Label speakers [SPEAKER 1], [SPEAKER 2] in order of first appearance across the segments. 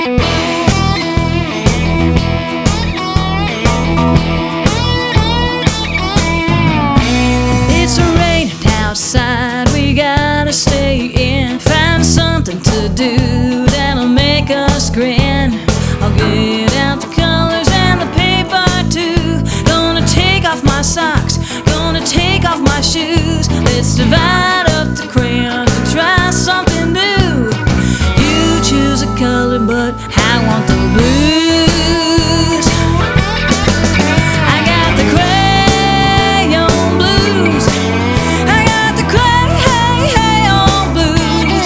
[SPEAKER 1] It's raining outside, we gotta stay in. Find something to do that'll make us grin. I'll get out the colors and the paper too. Gonna take off my socks, gonna take off my shoes. Let's divide up the crayons and try something new. You choose a color, but I want the blues. I got the crayon blues. I got the crayon blues.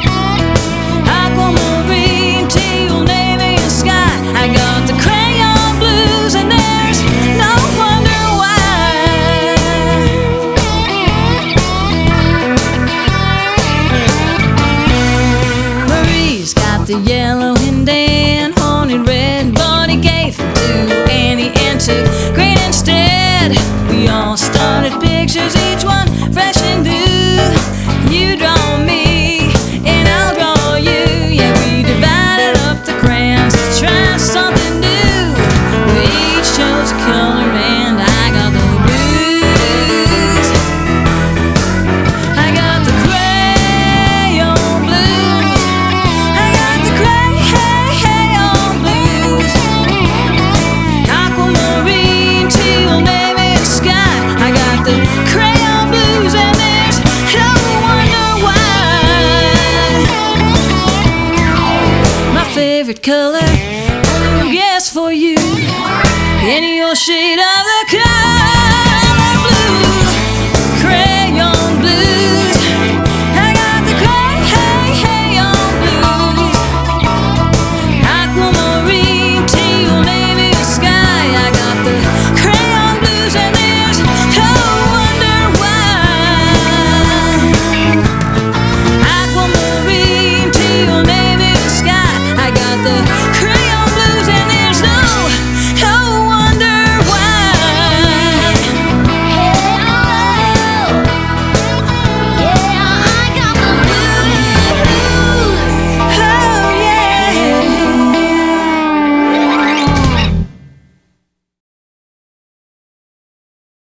[SPEAKER 1] Aquamarine, teal, navy, and sky. I got the crayon blues, and there's no wonder why. Marie's got the yellow and Dan haunted red, but he gave them to Annie and took green instead. We all started pictures, each one fresh and new. You draw me, and I'll draw you. Yeah, we divided up the crayons to try something new. We each chose a color, and I got the blues. I got the crayon blues. I got the crayon blues. Aquamarine, teal, navy, and sky. I got the crayon blues, and there's no wonder why. My favorite color, only one guess for you. Any old shade of the color.